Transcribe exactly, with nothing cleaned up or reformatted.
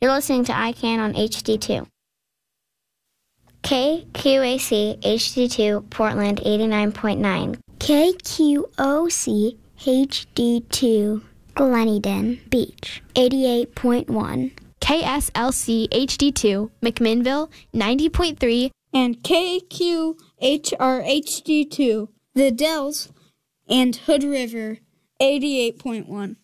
You're listening to I CAN on H D two. K Q A C H D two Portland eighty-nine point nine. K Q O C H D two Gleneden Beach eighty-eight point one. K S L C H D two McMinnville ninety point three. And K Q H R H D two The Dells and Hood River eighty-eight point one.